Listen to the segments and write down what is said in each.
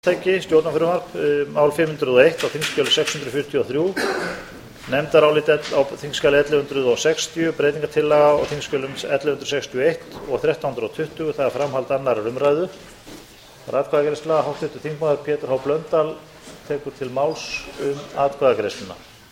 fyrirtæki, stjórnarfrumvarp, mál 501 á þingskjali 643, nefndarálit á þingskjali 1160, breytingartillaga á þingskjölum 1161 og 1320, það er framhald annarrar umræðu. Það er atkvæðagreiðsla. Háttvirtur þingmaður Pétur H. Blöndal tekur til máls atkvæðagreiðsluna.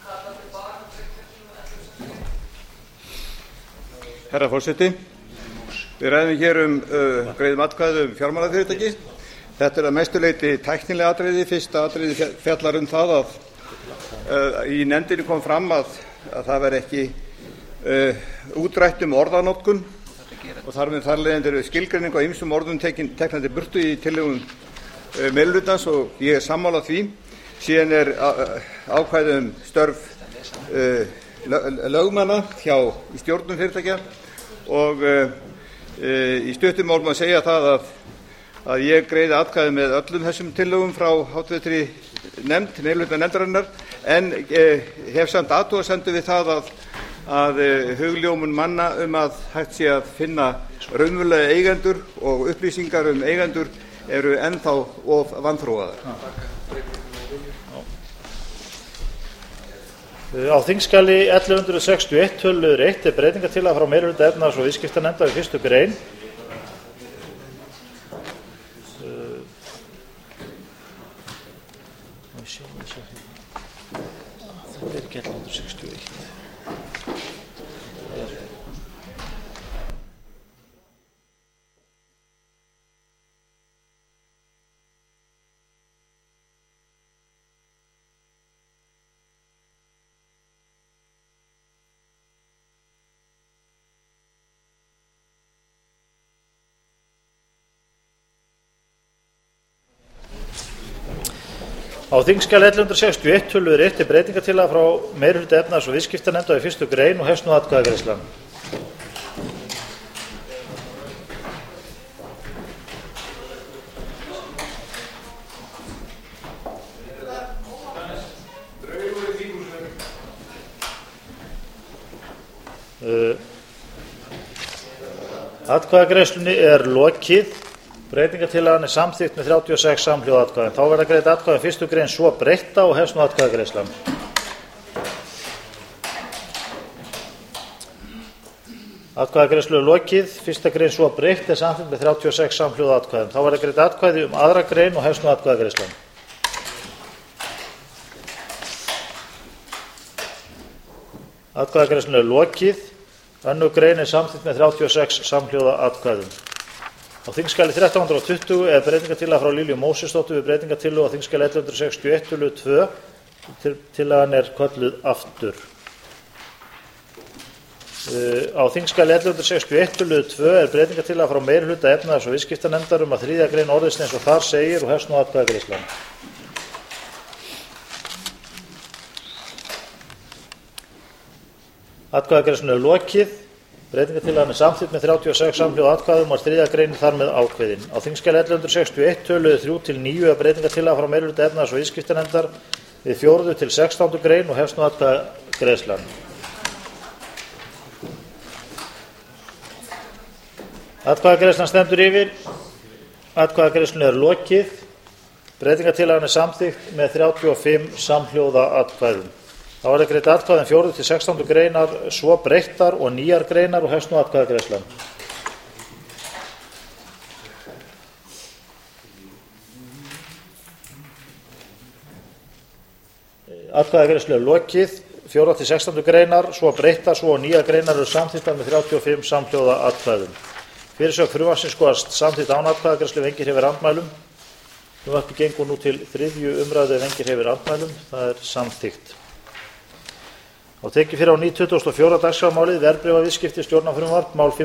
Herra forseti, við ræðum hér greiðum atkvæði fjármálafyrirtæki. Þetta er að mestu leyti tæknileg atriði. Fyrsta atriði fjallar það að í nefndinni kom fram að það væri ekki útrætt orðanotkun og þar með þarlegandi eru skilgreining á ýmsum orðum teknandi burtu í tillögum meirihlutans og ég er sammála því. Síðan ákvæði störf lögmanna í stjórnum fyrirtækja og í stuttu mál má segja það að ég greiði atkvæði með öllum þessum tillögum frá háttvirtri nefnd, meirihluta nefndarinnar, en hef samt athugasemdir við það að hugljómun manna að hægt sé að finna raunverulega eigendur og upplýsingar eigendur eru ennþá of vanþróaðar. Á þingskjali 1161 töluliður 1 er breytingartillaga frá meirihluta efnahags- og viðskiptanefndar við 1. grein. Það er ekki 1161. Á þingskjali 1161 töluliður 1 er breytingartillaga frá meirihluta efnahags- og viðskiptanefndar við 1. grein og hefst nú atkvæðagreiðslan. Atkvæðagreiðslunni er lokið. Breytingartillagan er samþykkt með 36 samhljóða atkvæðum. Þá verða greidd atkvæði 1. grein svo breytta og hefst nú atkvæðagreiðslan. Atkvæðagreiðslu er lokið. 1. grein svo breytt er samþykkt með 36 samhljóða atkvæðum. Þá verða greidd atkvæði 2. grein og hefst nú atkvæðagreiðslan. Atkvæðagreiðslunni er lokið. 2. grein er samþykkt með 36 samhljóða atkvæðum. Á þingskjali 1320 er breytingartillaga frá Lilju Mósesdóttur við breytingartillögu á þingskjali 1161 töluliður 2. Tillagan er kölluð aftur. Á þingskjali 1161 töluliður 2 er breytingartillaga frá meirihluta efnahags- og viðskiptanefndar að 3. grein orðist eins og þar segir og hefst nú atkvæðagreiðslan. Atkvæðagreiðslunni er lokið. Breytingartillagan er samþykkt með 36 samhljóða atkvæðum og 3. grein þar með ákveðin. Á þingskjali 1161 töluliður 3-9 er breytingartillaga frá meirihluta efnahags- og viðskiptanefndar við 4. til 16. grein og hefst nú atkvæðagreiðslan. Atkvæðagreiðslan stendur yfir. Atkvæðagreiðslunni er lokið. Breytingartillagan er samþykkt með 35 samhljóða atkvæðum. Þá verða greidd atkvæði 4. til 16. greinar svo breyttar og nýjar greinar og hefst nú atkvæðagreiðslan. Atkvæðagreiðslu er lokið. 4. til 16. greinar svo breyttar svo og nýjar greinar eru samþykktar með 35 samhljóða atkvæðum. Fyrirsögn frumvarpsins skoðast samþykkt án atkvæðagreiðslu ef enginn hefur andmælum. Frumvarpið gengur nú til 3. umræðu ef enginn hefur andmælum. Það er samþykkt. Og tekið fyrir á 24. dagskrármálið verðbréfaviðskipti stjórnarfrumvarp mál